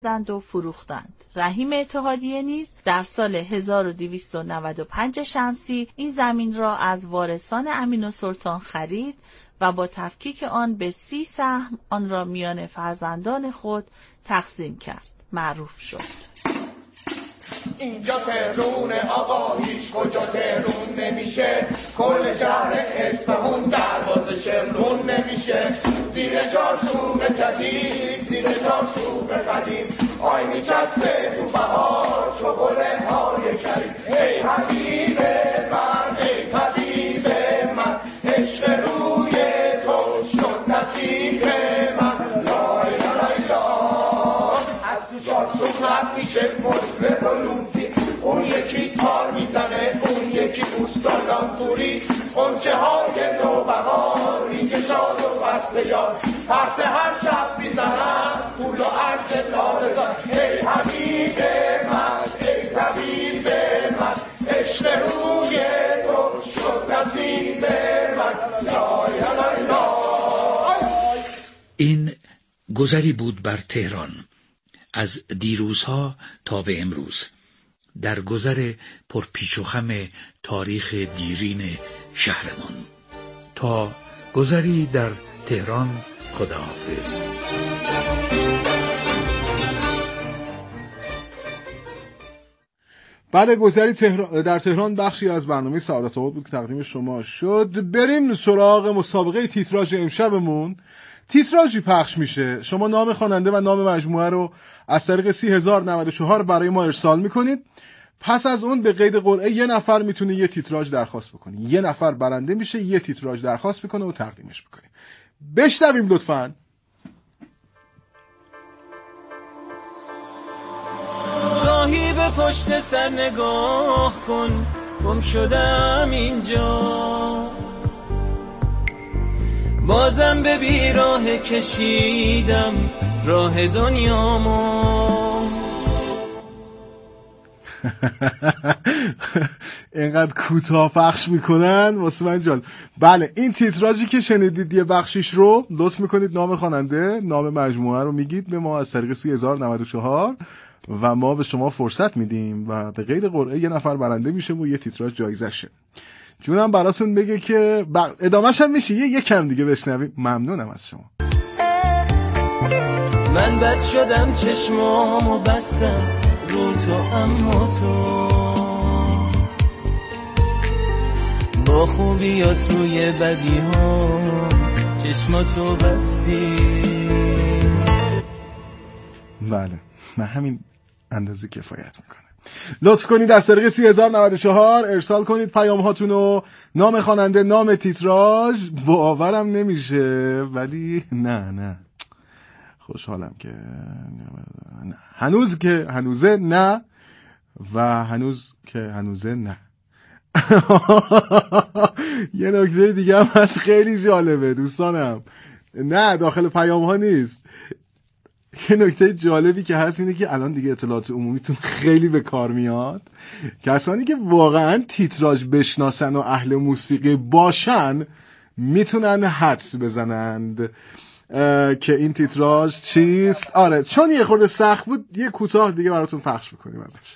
و فروختند. رحیم اتحادیه نیز در سال 1295 شمسی این زمین را از وارثان امین‌السلطان خرید و با تفکیک آن به 30 سهم آن را میان فرزندان خود تقسیم کرد. معروف شد. اینجا تهرون آقا، هیچ کجا تهرون نمیشه، کل شهر اصفهان دروازه شمرون نمیشه. زیر چارچوب کدید، زیر چارچوب قدیم، آینی چسبه تو بهار شغله های کریم. ای حبیب من، ای طبیب من، عشق روی تو شد نصیب من. لای لای لای از تو چارچوب رد میشه مجبه بلومتی، اون یکی تار میزنه، اون یکی بوستان توری، قنچه های نوبهاری که شاد و فصل یاد هر سحر شب میزنن پول و عرض لارزان. ای حبیب من، ای طبیب من، عشق روی تو شد نصیب من. لای لای لای. این گذری بود بر تهران از دیروزها تا به امروز، در گذر پرپیچ و خم تاریخ دیرین شهرمان. تا گذری در تهران، خداحافظ. بعد گذری در تهران بخشی از برنامه سعادت آباد بود که تقدیم شما شد. بریم سراغ مسابقه تیتراژ امشبمون. تیتراژی پخش میشه، شما نام خواننده و نام مجموعه رو از طریق 30,094 برای ما ارسال میکنید. پس از اون به قید قرعه یه نفر میتونه یه تیتراژ درخواست بکنه، یه نفر برنده میشه، یه تیتراژ درخواست میکنه و تقدیمش میکنه. بشنویم لطفاً. گاهی به پشت سر نگاه کن، گم شدم اینجا، بازم به بیراه کشیدم راه دنیامو. اینقدر کوتاه پخش میکنن واسه من جالب. بله، این تیتراژی که شنیدید یه بخشیش رو لطف میکنید نام خواننده، نام مجموعه رو میگید به ما از طریق 30,094 و ما به شما فرصت میدیم و به قید قرعه یه نفر برنده میشه و یه تیتراژ جایزشه. جونم براتون بگه که ادامهش هم میشه یه کم دیگه بشنویم. ممنونم از شما. من بد شدم، چشمامو بستم رو تو، اما تو با خوبیات روی بدی ها چشماتو بستی. بله، من همین اندازه کفایت میکنه. لطف کنید از طریق 30,094 ارسال کنید پیام هاتونو، نام خواننده، نام تیتراژ. باورم نمیشه ولی نه خوشحالم که نه. هنوز که هنوزه نه و هنوز که هنوزه نه. یه نکته دیگه هم هست خیلی جالبه دوستانم، نه داخل پیام ها نیست. یه نکته جالبی که هست اینه که الان دیگه اطلاعات عمومیتون خیلی به کار میاد. کسانی که واقعا تیتراژ بشناسن و اهل موسیقی باشن میتونن حدس بزنند که این تیتراژ چیست. آره، چون یه خورده سخت بود یه کوتاه دیگه براتون پخش میکنیم ازش.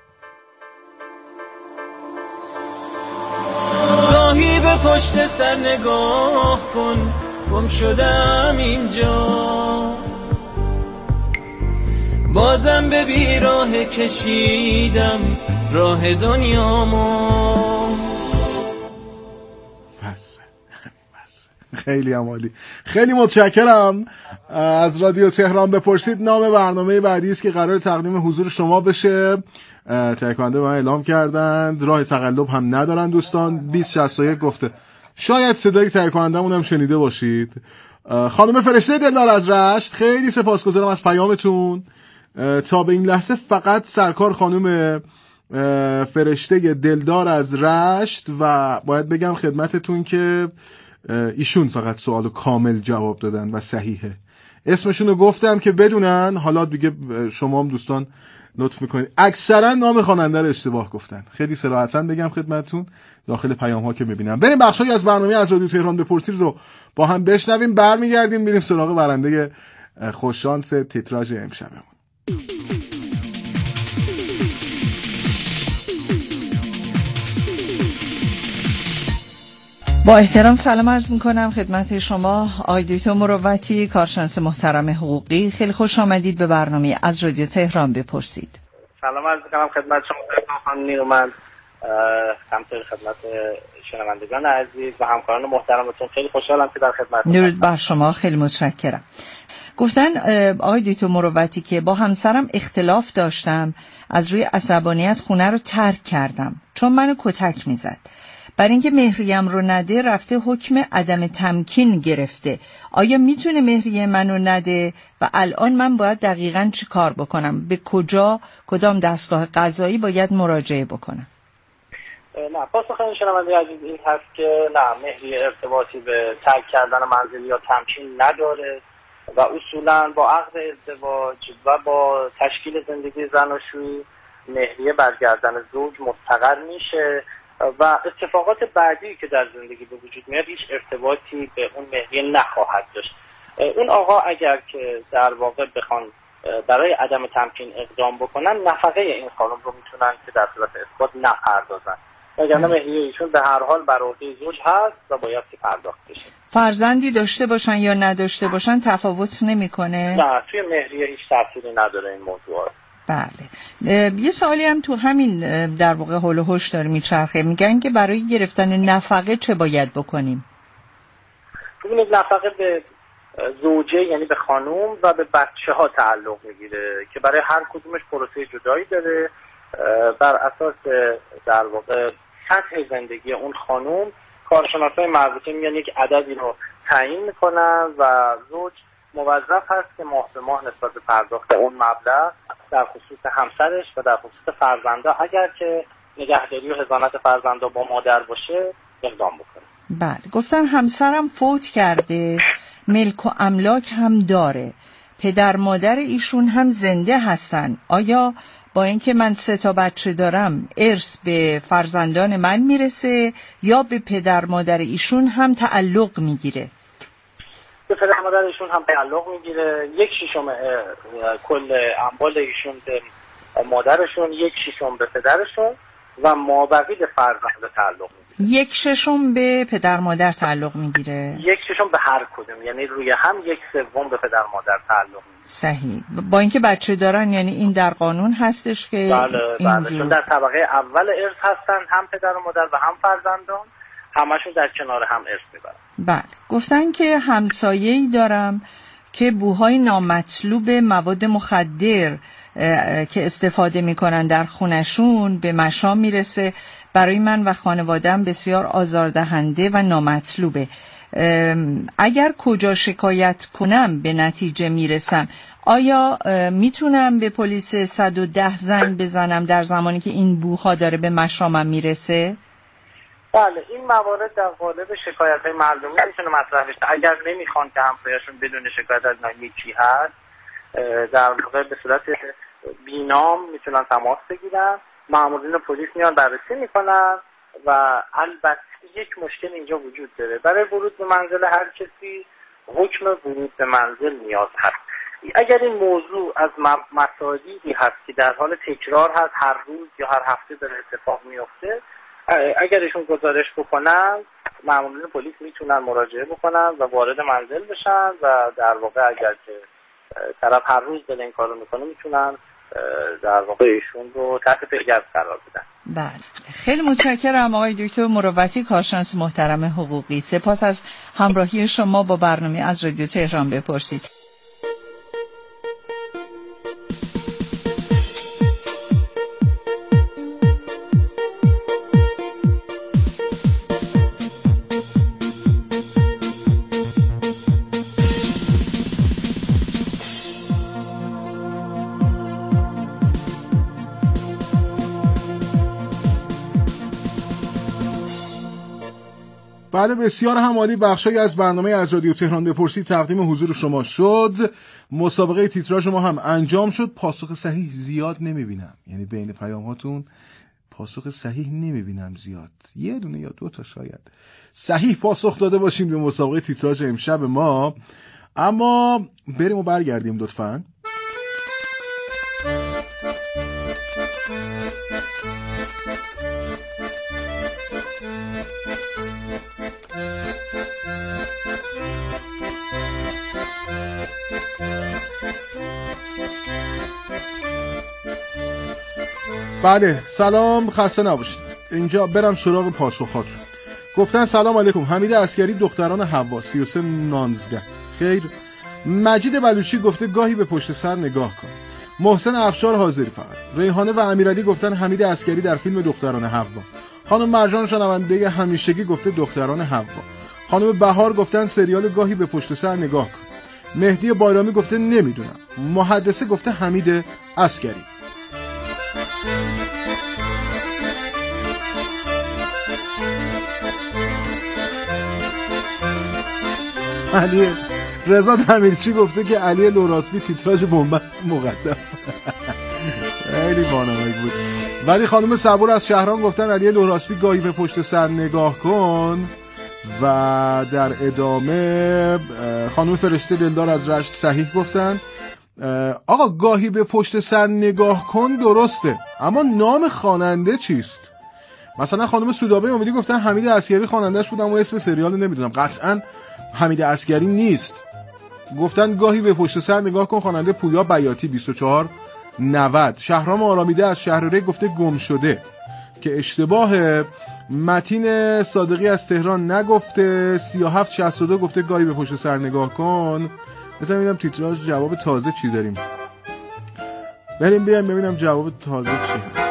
گاهی به پشت سر نگاه کن، گم شدم اینجا، بازم به بیراه کشیدم راه دنیامو. بس خیلی عالی، خیلی متشکرم. از رادیو تهران بپرسید نام برنامه بعدی است که قرار تقدیم حضور شما بشه. تهیه کننده به من اعلام کردند راه تقلب هم ندارن دوستان. 2061 گفته. شاید صدای تهیه کنندمون هم شنیده باشید. خانم فرشته دلدار از رشت، خیلی سپاسگزارم از پیامتون. تا به این لحظه فقط سرکار خانم فرشته دلدار از رشت و باید بگم خدمتتون که ایشون فقط سوالو کامل جواب دادن و صحیحه. اسمشون رو گفتم که بدونن. حالا دیگه شما هم دوستان لطف میکنید اکثرا نام خواننده رو اشتباه گفتن. خیلی صراحتاً بگم خدمتتون داخل پیام ها که میبینم. بریم بخشایی از برنامه از رادیو تهران بپرسید رو با هم بشنویم، برمیگردیم میریم سراغ برنده خوششانس تیتراژ امشبمون. با احترام سلام عرض میکنم خدمت شما آقای دکتر مروتی، کارشناس محترم حقوقی. خیلی خوش آمدید به برنامه از رادیو تهران بپرسید. سلام عرض میکنم خدمت شما خانم نیرومند، همچنین خدمت شنوندگان عزیز و همکاران محترمتون. خیلی خوشحالم که در خدمتتون. درود بر شما، خیلی متشکرم. گفتن آقای دکتر مروتی که با همسرم اختلاف داشتم، از روی عصبانیت خونه رو ترک کردم چون منو کتک میزد. برای اینکه مهریم رو نده رفته حکم عدم تمکین گرفته. آیا میتونه مهریه منو نده و الان من باید دقیقاً چی کار بکنم؟ به کدام دستگاه قضایی باید مراجعه بکنم؟ نه، پاسخ این شنونده عزیز این هست که نه، مهریه ارتباطی به ترک کردن منزل یا تمکین نداره و اصولاً با عقد ازدواج و با تشکیل زندگی زناشویی مهریه برگردن زوج مستقر میشه و اتفاقات بعدی که در زندگی به وجود میاد هیچ ارتباطی به اون مهریه نخواهد داشت. اون آقا اگر که در واقع بخوان برای عدم تمکین اقدام بکنن، نفقه این خانم رو میتونن که در صورت اثبات نپردازن، وگرنه مهریه ایشون به هر حال بر عهده زوج هست و باید که پرداخت بشه. فرزندی داشته باشن یا نداشته باشن تفاوت نمیکنه؟ نه، توی مهریه هیچ تأثیری نداره این موضوع. بله. یه سوالی هم تو همین در واقع هول و هوش داره میچرخه، میگن که برای گرفتن نفقه چه باید بکنیم؟ ببینید، نفقه به زوجه یعنی به خانوم و به بچه ها تعلق میگیره که برای هر کدومش پروسه جدایی داره. بر اساس در واقع سطح زندگی اون خانوم کارشناسای مربوطه میان یک عددی رو تعیین میکنن و زوج موظف هست که ماه به ماه نسبت به پرداخت اون مبلغ در خصوص همسرش و در خصوص فرزندا اگر که نگهداری و حضانت فرزندا با مادر باشه اقدام بکنه. بله. گفتن همسرم فوت کرده، ملک و املاک هم داره، پدر مادر ایشون هم زنده هستن. آیا با اینکه من 3 بچه دارم ارث به فرزندان من میرسه یا به پدر مادر ایشون هم تعلق میگیره؟ به پدر مادر ایشون هم تعلق میگیره. 1/6 کل اموال ایشون به مادرشون، 1/6 به پدرشون و مابقی به فرزند تعلق میگیره. 1/6 به پدر مادر تعلق میگیره؟ 1/6 به هر کدوم، یعنی روی هم 1/3 به پدر مادر تعلق میگیره. صحیح. با اینکه بچه دارن، یعنی این در قانون هستش که بله چون در طبقه اول ارث هستن، هم پدر و مادر و هم فرزندان همشون در کنار هم ارث میبرن. بله. گفتن که همسایه‌ای دارم که بوهای نامطلوب مواد مخدر که استفاده میکنن در خونشون به مشام میرسه. برای من و خانواده‌ام بسیار آزاردهنده و نامطلوبه. اگر کجا شکایت کنم به نتیجه میرسم؟ آیا میتونم به پلیس 110 زنگ بزنم در زمانی که این بوها داره به مشامم میرسه؟ بله، این موارد در قالب شکایت‌های مردمی میتونه مطرح بشه. اگر نمیخوان که همسایه‌شون بدون شکایت از نامیکی هست، در واقع به صورت بینام میتونن تماس بگیرن. مامورین پلیس میان بررسی میکنن و البته یک مشکل اینجا وجود داره. برای ورود به منزل هر کسی حکم ورود به منزل نیاز هست. اگر این موضوع از مسائلی هست که در حال تکرار هست، هر روز یا هر هفته داره اتفاق میفته، اگر ایشون گزارش بکنن، مامورین پلیس میتونن مراجعه بکنن و وارد منزل بشن و در واقع اگر که طرف هر روز داره این کارو میکنه میتونن در واقع ایشون رو تحت پیگرد قرار بدن. بله. خیلی متشکرم آقای دکتر مروتی، کارشناس محترم حقوقی. سپاس از همراهی شما با برنامه از رادیو تهران بپرسید. بعد بسیار همالی بخشایی از برنامه از رادیو تهران بپرسید تقدیم حضور شما شد. مسابقه تیتراژ ما هم انجام شد. پاسخ صحیح زیاد نمیبینم، یعنی بین پیاماتون پاسخ صحیح نمیبینم زیاد، 1 یا 2 شاید صحیح پاسخ داده باشین به مسابقه تیتراژ امشب ما. اما بریم و برگردیم لطفاً. بله سلام، خسته نباشید. اینجا برم سراغ پاسخاتون. گفتن سلام علیکم، حمید عسکری دختران حوا 3319. خیر. مجید بلوچی گفته گاهی به پشت سر نگاه کن. محسن افشار حاضری فقط. ریحانه و امیرعلی گفتن حمید عسکری در فیلم دختران حوا. خانم مرجان شنونده همیشگی گفته دختران حوا. خانم بهار گفتن سریال گاهی به پشت سر نگاه کن. مهدی بایرامی گفته نمیدونم. محدثه گفته حمید عسکری. علی رضا دمیرچی گفته که علی لوراسبی تیتراژ بنبست مقدم. خیلی بانمک بود. ولی خانم صبور از شهرام گفتن علی لوراسبی گاهی به پشت سر نگاه کن. و در ادامه خانم فرشته دلدار از رشت صحیح گفتن آقا گاهی به پشت سر نگاه کن درسته، اما نام خواننده چیست؟ مثلا خانم سودابه امیدی گفتن حمید عسکری خواننده‌اش بود اما اسم سریال نمیدونم. قطعاً حمید عسکری نیست. گفتن گاهی به پشت سر نگاه کن خواننده پویا بیاتی 2490. شهرام آرامیده از شهرره گفته گم شده که اشتباه. متین صادقی از تهران نگفته. 3762 گفته گاهی به پشت سر نگاه کن. مثلا ببینم تیتراژ جواب تازه چی داریم. بریم بیایم ببینم جواب تازه چی هست.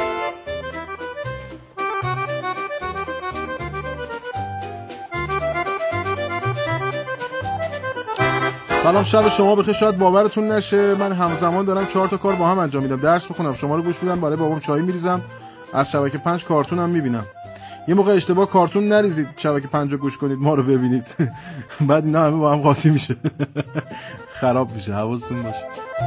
سلام، شب شما بخیر. شاید باورتون نشه من همزمان دارم 4 تا کار با هم انجام میدم. درس میخونم، شما رو گوش میدم، برای بابام چای میریزم، از شبکه 5 کارتون هم میبینم. یه موقع اشتباه کارتون نریزید شبکه 5 رو گوش کنید ما رو ببینید. بعد اینا همه با هم قاطی میشه. خراب میشه، حواستون باشه.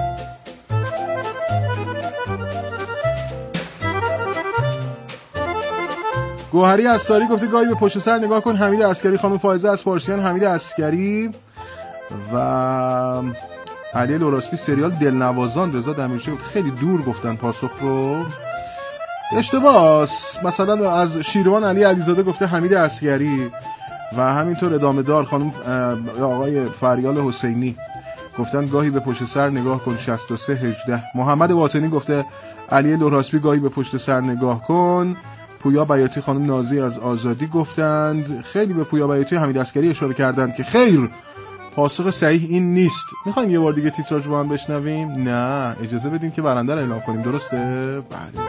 گوهری اساری گفته گاهی به پشت سر نگاه کن حمید عسکری. خانم فائزه از پارسیان حمید عسکری. و علی لوراسبی سریال دلنوازان. رضا دمیرچی خیلی دور گفتن پاسخ رو. اشتباس. مثلا از شیروان علی علیزاده گفته حمید عسکری. و همینطور ادامه دار خانم آقای فریال حسینی گفتن گاهی به پشت سر نگاه کن 6318. محمد باطنی گفته علی لوراسبی گاهی به پشت سر نگاه کن. پویا بیاتی خانم نازی از آزادی گفتند. خیلی به پویا بیاتی حمید عسکری اشاره کردند که خیر، پاسخ صحیح این نیست. میخوایم یه بار دیگه تیتراژ با هم بشنویم؟ نه، اجازه بدین که برنده رو اعلام کنیم. درسته؟ بله.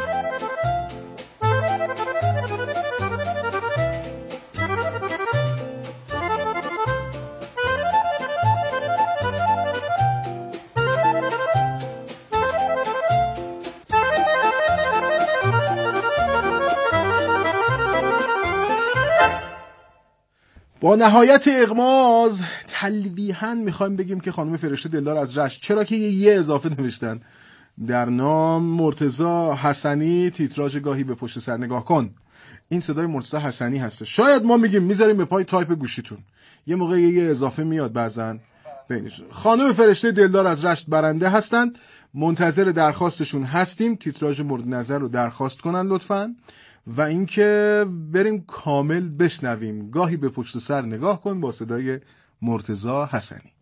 با نهایت اغماض تلویحاً میخوایم بگیم که خانم فرشته دلدار از رشت، چرا که یه اضافه نوشتن در نام، مرتضی حسنی تیتراژ گاهی به پشت سر نگاه کن. این صدای مرتضی حسنی هسته. شاید ما میگیم میذاریم به پای تایپ گوشیتون، یه موقع یه اضافه میاد بعضن بینشون. خانم فرشته دلدار از رشت برنده هستند. منتظر درخواستشون هستیم. تیتراژ مورد نظر رو درخواست کنن لطفاً. و اینکه بریم کامل بشنویم گاهی به پشت سر نگاه کن با صدای مرتضی حسنی.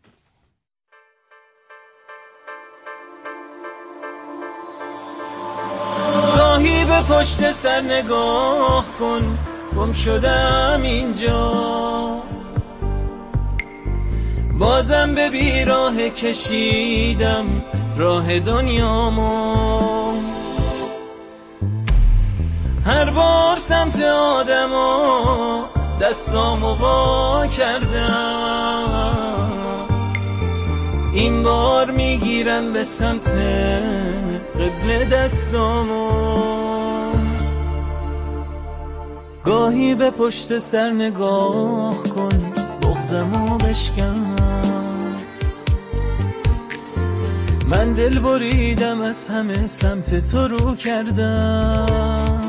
گاهی به پشت سر نگاه کن، گم شدم اینجا، بازم به بیراه کشیدم راه دنیامو. هر بار سمت آدما دستامو وا کردم، این بار میگیرم به سمت قبل دستامو. گاهی به پشت سر نگاه کن، بغضمو بشکن، من دل بریدم از همه سمت تو رو کردم،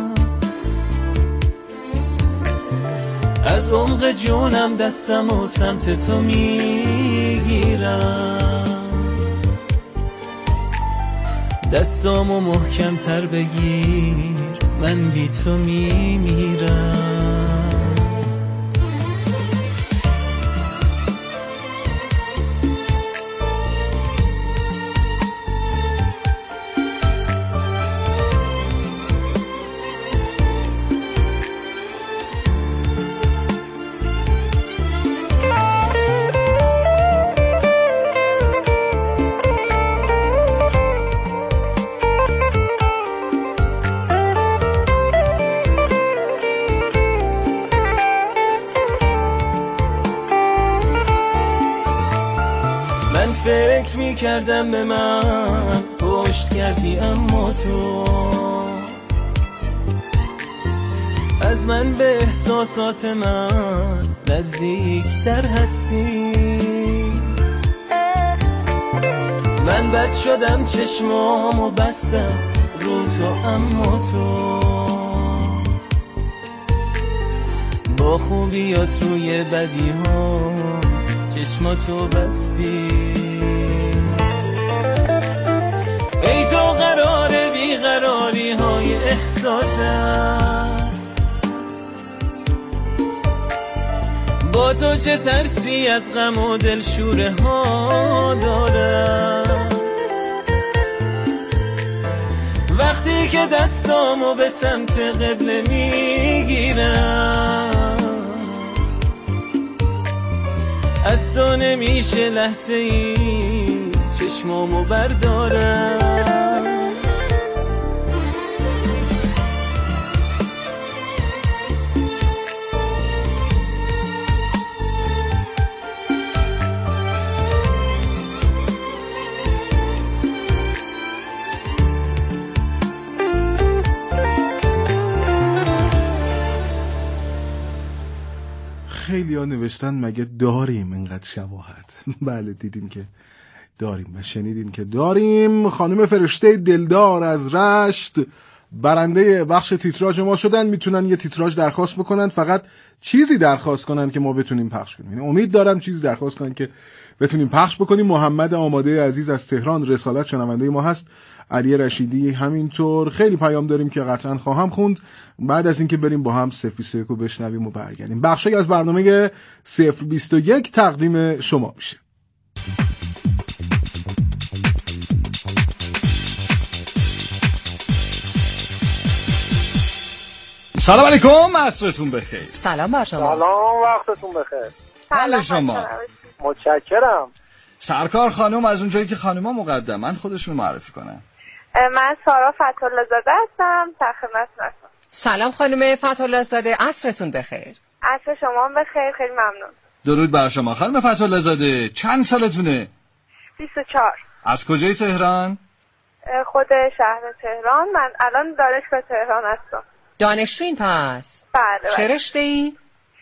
از عمق جونم دستم و سمت تو میگیرم. دستامو محکم تر بگیر، من بی تو میمیرم. فکر میکردم به من پشت کردی، اما تو از من به احساسات من نزدیکتر هستی. من بد شدم چشمامو بستم رو تو، اما تو با خوبیات روی بدی ها چشماتو بستی. ای تو قرار بیقراری های احساسم، با تو چه ترسی از غم و دلشوره ها دارم. وقتی که دستامو به سمت قبله میگیرم، از تو نمیشه لحظه ای چشمامو بردارم. خیلی ها نوشتن مگه داریم اینقدر شباهت؟ بله دیدیم که داریم و شنیدیم که داریم. خانم فرشته دلدار از رشت برنده بخش تیتراژ ما شدن. میتونن یه تیتراژ درخواست بکنن، فقط چیزی درخواست کنن که ما بتونیم پخش کنیم. امید دارم چیزی درخواست کنن که بتونیم پخش بکنیم. محمد آماده عزیز از تهران رسالت شنونده ما هست، علی رشیدی همینطور. خیلی پیام داریم که قطعا خواهم خوند بعد از اینکه بریم با هم 021 رو بشنویم و برگردیم. بخشی از برنامه 021 تقدیم شما میشه. سلام علیکم، عصرتون بخیر. سلام بر شما. سلام، وقتتون بخیر. حال شما؟ متشکرم. سرکار خانم از اونجایی که خانم‌ها مقدمن خودشون معرفی کنن. من سارا فتح‌الله زاده هستم، در خدمتتون هستم. سلام خانم فتح‌الله زاده، عصرتون بخیر. عصر شما بخیر، خیلی ممنون. درود بر شما خانم فتح‌الله زاده. چند سالتونه؟ 24. از کجای تهران؟ خود شهر تهران. من الان دانشگاه تهران هستم. دانشجوین پس؟ بله. چه رشته‌ای؟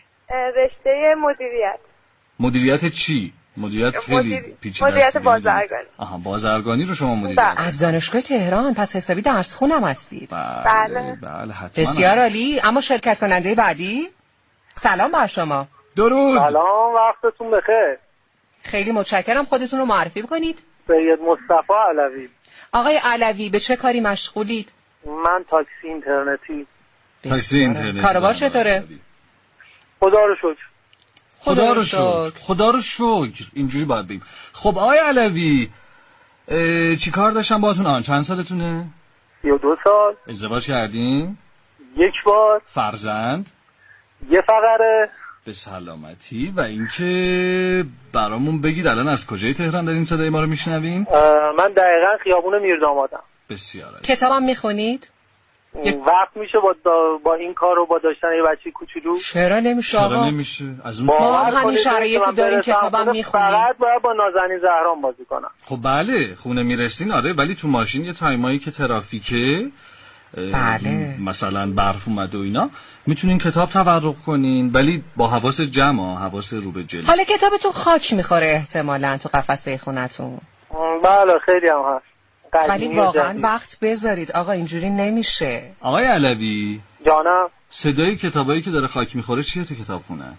رشته مدیریت. مدیریت چی؟ مدیریت خیلی پیچیده است. مدیریت بازرگانی. آها، بازرگانی رو شما مدیریت. از دانشگاه تهران، پس حسابی درس خونم هستید. بله بله حتما. بسیار عالی. اما شرکت کننده بعدی؟ سلام بر شما. درود. سلام، وقتتون بخیر. خیلی متشکرم. خودتون رو معرفی بکنید. سید مصطفی علوی. آقای علوی به چه کاری مشغولید؟ من تاکسی اینترنتی. تاکسی اینترنتی. کاروبار چطوره؟ خدا رو شکر. خدا رو شکر. خدا رو شکر. اینجوری باید بگیم. خب آقای علوی چی کار داشتم باهاتون؟ چند سالتونه؟ 32 سال. ازدواج کردین؟ 1 بار. فرزند؟ 1 فقره. به سلامتی. و اینکه برامون بگید الان از کجای تهران دارین صدای ما رو میشنوین؟ من دقیقاً خیابون میردامادم. بسیار عالی. کتابم میخونید؟ وقت میشه با این کار رو با داشتن یه بچه کوچولو؟ چرا نمیشه آقا؟ چرا نمیشه؟ از اون ما همین شرایطی داریم کتابم میخونیم. فقط باید با نازنین زهران بازی کنم. خب بله، خونه میرسین آره، ولی تو ماشین یه تایمایی که ترافیکه، بله مثلا برف اومده و اینا، میتونین کتاب تورق کنین، ولی با حواس جمع، حواس رو به جلو. حالا کتابتون خاک میخوره احتمالاً تو قفسه خونتون. بله خیلی هم هست. ولی واقعا وقت بذارید آقا، اینجوری نمیشه. آقای علوی جانم، صدای کتابایی که داره خاک میخوره چیه تو کتابخونه‌ات؟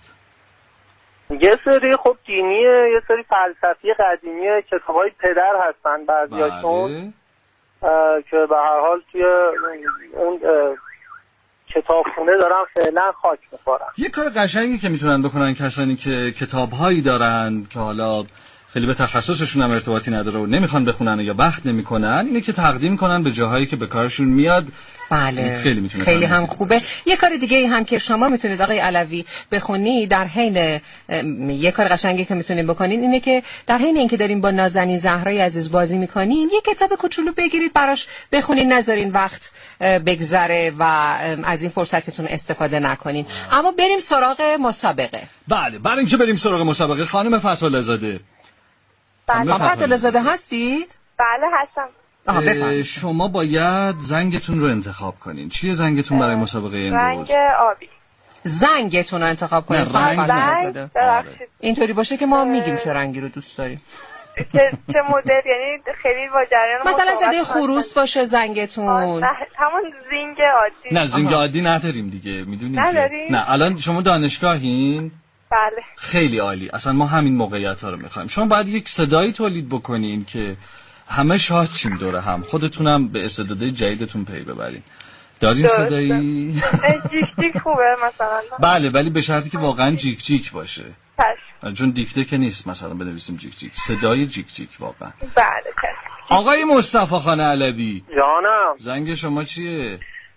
یه سری خب دینیه، یه سری فلسفی قدیمیه، کتابای پدر هستن بعضیاشون. که به هر حال توی اون کتابخونه دارن فعلا خاک میخورن. یه کار قشنگی که میتونن بکنن کسانی که کتابهایی دارن که حالا خیلی به تخصصشون هم ارتباطی نداره و نمیخوان بخونن یا وقت نمیکنن، اینه که تقدیم کنن به جاهایی که به کارشون میاد. بله خیلی هم خوبه. یه کار دیگه هم که شما میتونید آقای علوی بخونی در حین یه کار قشنگی که میتونید بکنین اینه که در حین اینکه دارین با نازنین زهرای عزیز بازی میکنین یه کتاب کوچولو بگیرید براش بخونین، نذارین وقت بگذره و از این فرصتتون استفاده نکنین. اما بریم سراغ مسابقه. بله، برای اینکه بریم سراغ مسابقه خانم فتح‌الله زاده. بله. فتح‌الله زاده هستید؟ بله هستم. شما باید زنگتون رو انتخاب کنین. چیه زنگتون برای مسابقه امروز؟ رنگ آبی. زنگتون رو انتخاب کنین. رنگ اینطوری باشه که ما میگیم چه رنگی رو دوست داریم. چه مدل؟ یعنی خیلی با جریان مثلا صدای خروس باشه زنگتون. همون زینگ عادی. نه زینگ عادی نداریم دیگه، میدونید نداریم؟ نه الان شما دانشگاهین؟ بله. خیلی عالی. اصلا ما همین موقعیت ها رو میخوایم. شما باید یک صدایی تولید بکنین که همه شاد چیم دوره هم، خودتونم به استعدادهای جدیدتون پی ببرین. دارین صدایی؟ جیک جیک خوبه مثلا. بله، ولی به شرطی که واقعا جیک جیک باشه. چشم. چون دیکته که نیست مثلا بنویسیم جیک جیک، صدای جیک جیک واقعا. بله چشم. آقای مصطفی خان علوی. جانم. زنگ شما چیه؟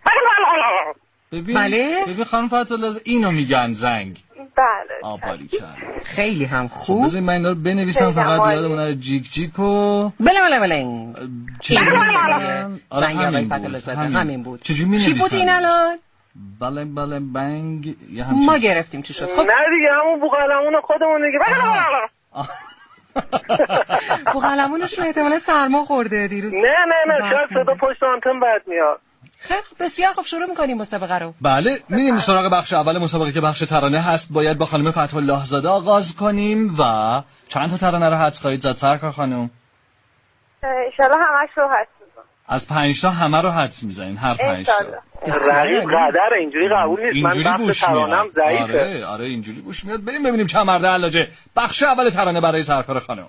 بله. ببین خانم فتح‌الله اینو میگن زنگ. بله. آباری کرد. خیلی هم خوب. بذارید من اینا رو بنویسم فقط یادمون نره. جیک جیک و بله. آره همین بود. چی بود این الان؟ بله بنگ ما گرفتیم چی شد؟ خب نه دیگه همون بوقلمون خودمون دیگه. بوقلمونش رو احتمالاً سرما خورده دیروز. نه شاید صدا پشت آنتن بد میاد. خیلی بسیار خوب، شروع می‌کنیم مسابقه رو. بله، میریم سراغ بخش اول مسابقه که بخش ترانه هست. باید با خانم فتح‌الله زاده آغاز کنیم و چند تا ترانه رو حدس خواهید زد سرکار خانم؟ ان شاءالله همش رو حدس می‌زنم. از 5 تا همه رو حدس می‌زنین، هر 5 تا. رقیب قدر اینجوری قبول نیست. من بخش ترانه‌ام ضعیفه. آره اینجوری گوش میاد. بریم ببینیم چند مرد علاجه. بخش اول ترانه برای سرکار خانم.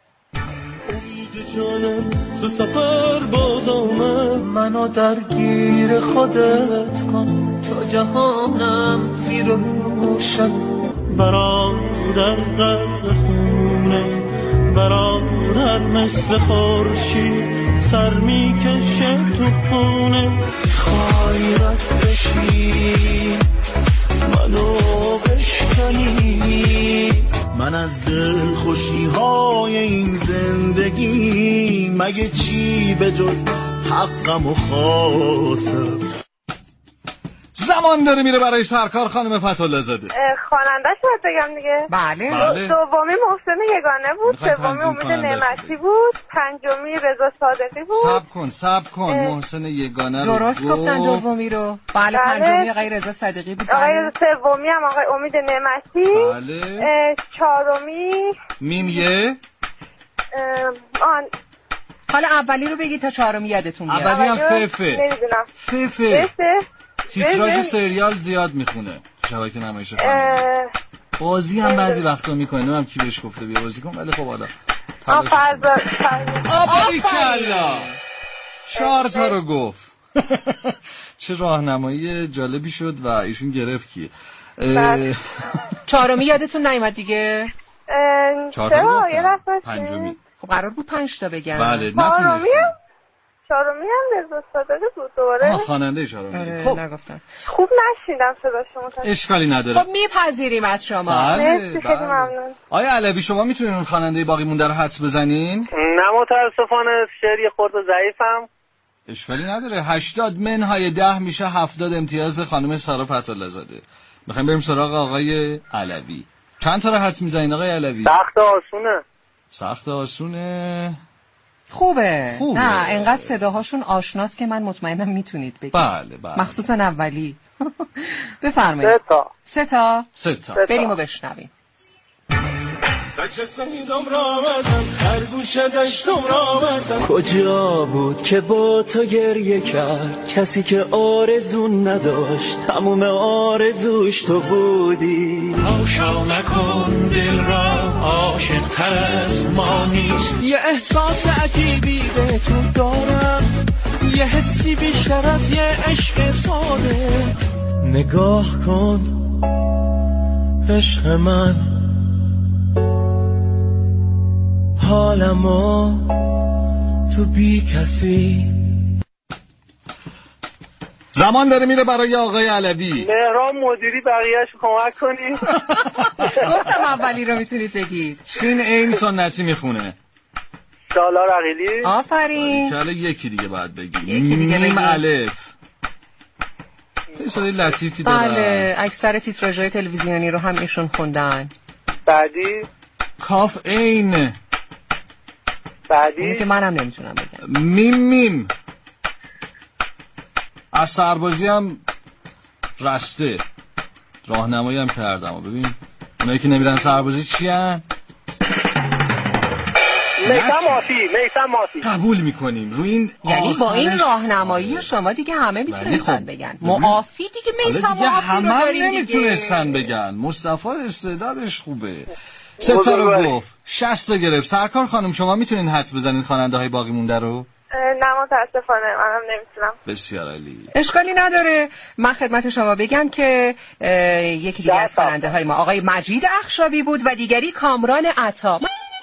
تو سفر باز آمد، منو درگیر خودت کن تا جهانم زیر روشن. برادر غرق خونه، برادر مثل خورشید سر میکشه تو خونه. خواهیرت بشی منو بشکنی، من از دل خوشی های این زندگی مگه چی به جز حقم و خواستم. زمان داره میره برای سرکار خانم فتح‌الله زاده. خواننده‌اش باید بگم دیگه. بله. دومی محسن یگانه بود، سومی امید نعمتی بود، پنجمی رضا صادقی بود. صبر کن محسن یگانه رو درست گفتن دومی رو. بله. پنجمی آقای رضا صادقی بود. آقای سومی هم آقای امید نعمتی. بله. چهارمی میمیه. حالا اولی رو بگید تا چهارمی یادتون بیاد. اولی هم نمیدونم. ففه. تیتراژ سریال زیاد میخونه شبکه نمایش خانم. بازی هم بعضی وقتا میکنه. نمیدونم کی بهش گفته بیا بازی کن، ولی خب حالا آباریکلا 4 تا رو گفت. چه راهنمایی جالبی شد و ایشون گرفت کیه. چهارمی یادتون نیومد دیگه؟ 4 تا گفتم. پنجمی خب قرار بود 5 تا بگم. بله نتونستی. چهارمی هم رضا صادقی بود دوباره. خواننده چهارمی. خب نگفتم. خوب نشیدم صدا شما. اشکالی نداره. خب میپذیریم از شما. بله. خیلی ممنون. آیا علوی شما میتونین اون خواننده باقی مونده رو حدس بزنین؟ نه متاسفانه شعری خورد ضعیفم. اشکالی نداره. 80 منهای 10 میشه 70 امتیاز خانم سارا فتح‌الله زاده. میخوایم بریم سراغ آقای علوی. چند تا رو حدس میزنین آقای علوی؟ سخت آسونه. خوبه. نه انقدر صداهاشون آشناست که من مطمئنم میتونید بگید. بله. مخصوصا اولی. بفرمایید. 3 تا. بریم و بشنویم. بچه سمیدم را مزن خرگوش دشتم را مزن کجا بود که با تو گریه کرد کسی که آرزون نداشت تموم آرزوش تو بودی هاشا نکن دل را عاشق تر از ما نیست یه احساس عجیبی به تو دارم یه حسی بیشتر از یه عشق ساده نگاه کن عشق من حالمو تو بی کسی زمان داره میره برای آقای علوی. مهران مدیری بقیهش کمک کنی. گفتم اولی رو میتونید بگید. سین این سنتی میخونه. سالار عقیلی. آفرین. حالا یکی دیگه باید بگی. میم الف. صدای لطیفی داره. بله اکثر تیتراژهای تلویزیونی رو هم ایشون خوندن. بعدی کاف این. بعدی اینو که منم نمیتونم بگم. میم از سربازی هم رسته راهنمایی هم کردم. ببین اونایی که نمیرن سربازی چی هن؟ میثم ماتی قبول میکنیم روی این. یعنی با این راهنمایی شما دیگه همه میتونستن بگن. معافی دیگه میثم ماتی رو داریم دیگه. نمیتونستن بگن. مصطفی استعدادش خوبه. 3 تا رو گفت 60 تا گرفت. سرکار خانم شما میتونین حدس بزنین خواننده های باقی مونده رو؟ نه متاسفانه منم نمیتونم. بسیار عالی. اشکالی نداره. من خدمت شما بگم که یکی دیگه از خواننده های ما آقای مجید اخشابی بود و دیگری کامران عطا.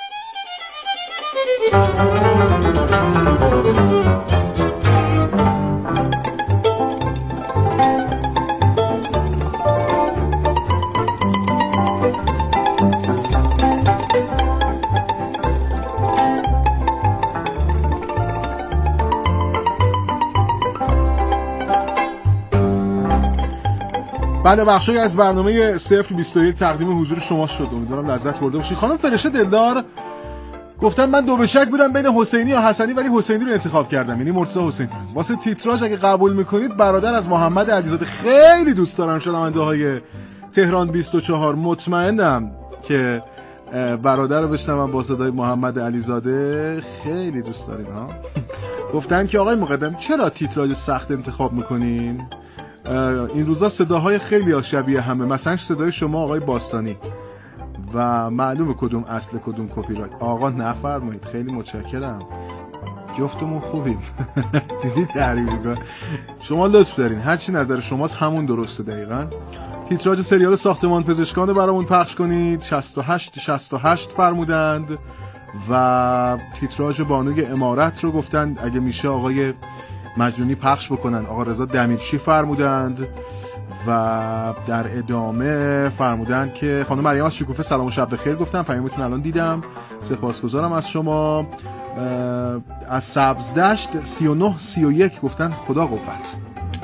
بله بخشی از برنامه 021 تقدیم حضور شما شد. امیدوارم لذت برده باشید. خانم فرشته دلدار گفتم من دو به شک بودم بین حسینی یا حسنی ولی حسینی رو انتخاب کردم، یعنی مرتضی حسینی. واسه تیتراژ اگه قبول میکنید برادر از محمد علیزاده. خیلی دوست دارم شنونده های تهران 24. مطمئنم که برادر رو بشنوم با صدای محمد علیزاده. خیلی دوست دارین ها. گفتن که آقای مقدم چرا تیتراژ سخت انتخاب میکنین؟ این روزا صداهای خیلی شبیه همه، مثلا صدای شما آقای باستانی و معلومه کدوم اصل کدوم کپی رایت. آقا نفرمایید. خیلی متشکرم. جفتمون خوبیم. دیدی تعریف می‌کنم. شما لطف دارین. هر چی نظر شماست همون درسته دقیقاً. تیتراژ سریال ساختمان پزشکان رو برامون پخش کنید. 68 فرمودند و تیتراژ بانوی امارت رو گفتن اگه میشه آقای مجنونی پخش بکنن. آقا رضا دمیرچی فرمودند و در ادامه فرمودند که خانم مریم از شکوفه سلام و شب بخیر گفتن. پیامتون الان دیدم. سپاسگزارم از شما. از سبزدشت 3931 گفتن خدا قوت.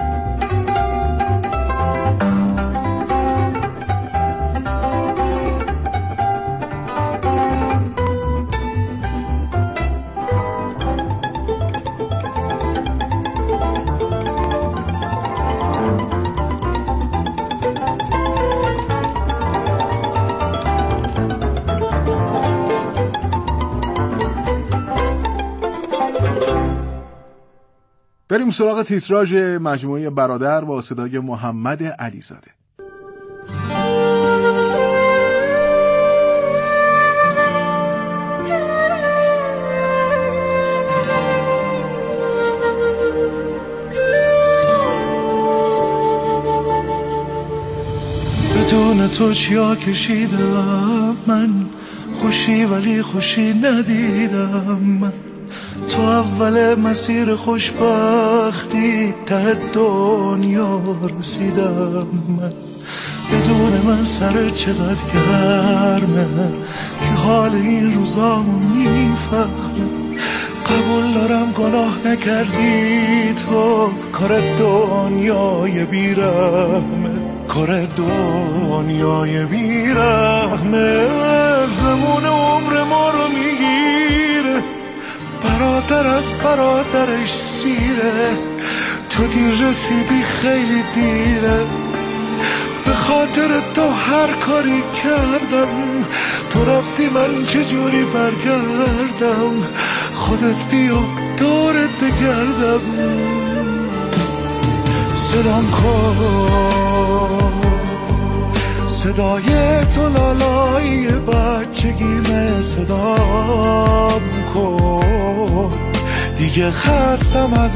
بریم سراغ تیتراژ مجموعه برادر با صدای محمد علیزاده. بدون تو چیا کشیدم من، خوشی ولی خوشی ندیدم من. تو اول مسیر خوشبختی ته دنیا رسیدم من. بدون من سر چقدر گرمه که حال این روزامو میفهمه. قبول دارم گناه نکردی تو، کار دنیای بیرحمه، کار دنیای بیرحمه. زمان عمر ما رو میگیره، برادر از برادرش سیره. تو دیر رسیدی خیلی دیره، به خاطر تو هر کاری کردم. تو رفتی من چجوری برگردم، خودت بیا دورت بگردم. صدام کن صدای تو لالای بچگیمه، صدام کن دیگه خستم از